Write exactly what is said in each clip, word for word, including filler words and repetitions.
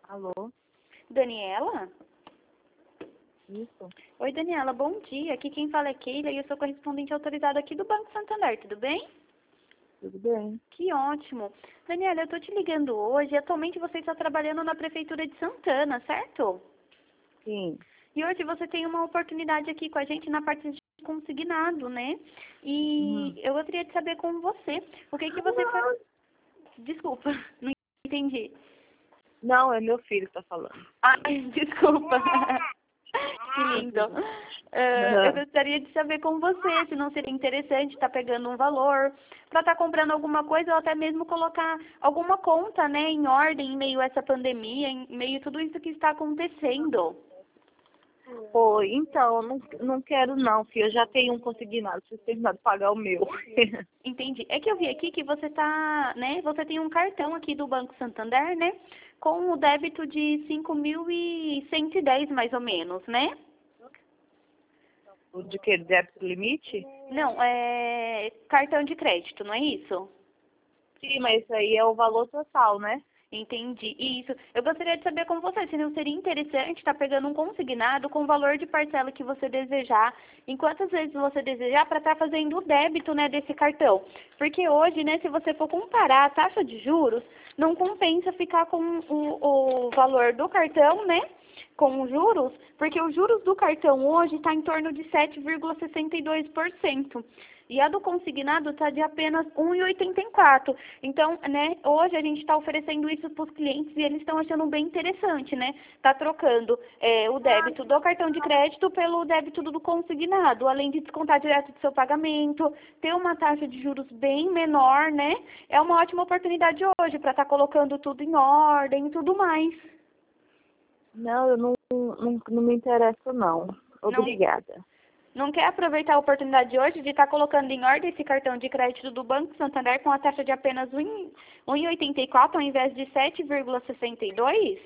Alô? Daniela? Isso? Oi, Daniela, bom dia. Aqui quem fala é Keila e eu sou correspondente autorizada aqui do Banco Santander, tudo bem? Tudo bem? Que ótimo. Daniela, eu tô te ligando hoje. Atualmente você está trabalhando na Prefeitura de Santana, certo? Sim. E hoje você tem uma oportunidade aqui com a gente na parte de consignado, né? E Uhum. eu gostaria de saber com você, o que que você faz... Desculpa, não entendi. Não, é meu filho que tá falando. Ai, desculpa. Que lindo. Ah, eu gostaria de saber com você se não seria interessante estar pegando um valor para estar comprando alguma coisa ou até mesmo colocar alguma conta, né, em ordem em meio a essa pandemia, em meio a tudo isso que está acontecendo. Oi, então, eu não, não quero não, filho. Eu já tenho um consignado, preciso terminar de pagar o meu. Entendi. É que eu vi aqui que você tá, né, você tem um cartão aqui do Banco Santander, né, com o débito de cinco mil e cento e dez mais ou menos, né? O de que? Débito limite? Não, é cartão de crédito, não é isso? Sim, mas isso aí é o valor total, né? Entendi. Isso. Eu gostaria de saber com você se não seria interessante estar pegando um consignado com o valor de parcela que você desejar, em quantas vezes você desejar, para estar fazendo o débito, né, desse cartão. Porque hoje, né, se você for comparar a taxa de juros, não compensa ficar com o, o valor do cartão, né, com os juros, porque os juros do cartão hoje está em torno de sete vírgula sessenta e dois por cento. E a do consignado está de apenas um vírgula oitenta e quatro por cento. Então, né, hoje a gente está oferecendo isso para os clientes e eles estão achando bem interessante, né? Tá trocando é, o débito do cartão de crédito pelo débito do consignado, além de descontar direto do seu pagamento, ter uma taxa de juros bem menor, né? É uma ótima oportunidade hoje para estar colocando tudo em ordem e tudo mais. Não, eu não, não, não me interesso não. Não, Obrigada. não quer aproveitar a oportunidade de hoje de estar colocando em ordem esse cartão de crédito do Banco Santander com a taxa de apenas um vírgula oitenta e quatro ao invés de sete vírgula sessenta e dois?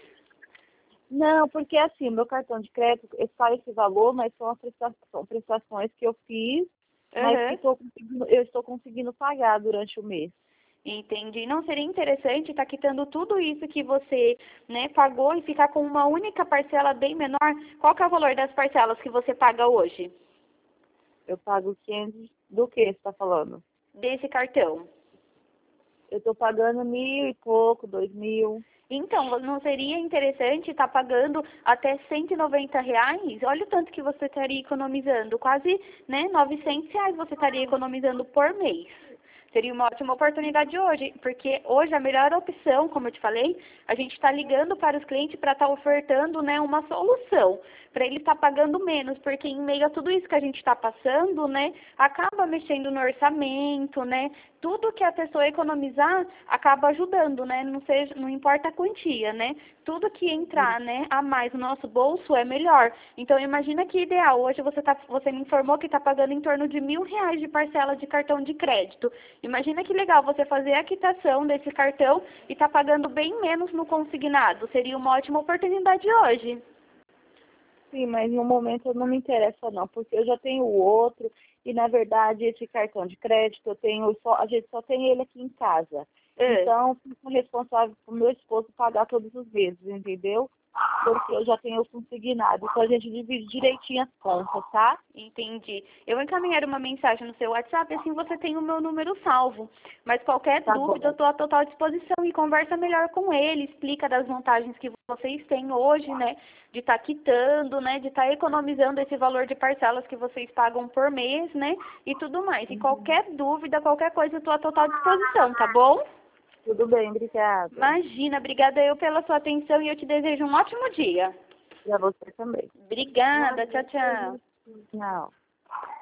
Não, porque assim, meu cartão de crédito, eu falo esse valor, mas são, as presta- são prestações que eu fiz, mas que Aham. tô conseguindo- eu estou conseguindo pagar durante o mês. Entendi. Não seria interessante estar quitando tudo isso que você, né, pagou e ficar com uma única parcela bem menor? Qual que é o valor das parcelas que você paga hoje Eu pago quinhentos do que você está falando? desse cartão? Eu estou pagando mil e pouco, dois mil. Então, não seria interessante estar pagando até cento e noventa reais? Olha o tanto que você estaria economizando. Quase, né, novecentos reais você estaria economizando por mês. Seria uma ótima oportunidade hoje, porque hoje a melhor opção, como eu te falei, a gente está ligando para os clientes para estar ofertando, né, uma solução, para ele estar pagando menos, porque em meio a tudo isso que a gente está passando, né, acaba mexendo no orçamento, né, tudo que a pessoa economizar acaba ajudando, né, não seja, não importa a quantia, né, tudo que entrar, né, a mais no nosso bolso é melhor. Então imagina que ideal, hoje você tá, você me informou que está pagando em torno de mil reais de parcela de cartão de crédito. Imagina que legal você fazer a quitação desse cartão e tá pagando bem menos no consignado. Seria uma ótima oportunidade hoje. Sim, mas no momento não me interessa não, porque eu já tenho o outro e na verdade esse cartão de crédito eu tenho só, a gente só tem ele aqui em casa. Ah, Então, fico responsável por meu esposo pagar todos os meses, entendeu? Porque eu já tenho o consignado, então a gente divide direitinho as contas, tá? entendi. Eu vou encaminhar uma mensagem no seu WhatsApp, assim você tem o meu número salvo. Mas qualquer Tá dúvida, eu bom. estou à total disposição e conversa melhor com ele, explica das vantagens que vocês têm hoje, né? De estar quitando, né? De estar economizando esse valor de parcelas que vocês pagam por mês, né? E tudo mais. E qualquer dúvida, qualquer coisa, eu estou à total disposição, tá bom? Tudo bem, obrigada. Imagina, obrigada eu pela sua atenção e eu te desejo um ótimo dia. E a você também. Obrigada, tchau, tchau. Tchau.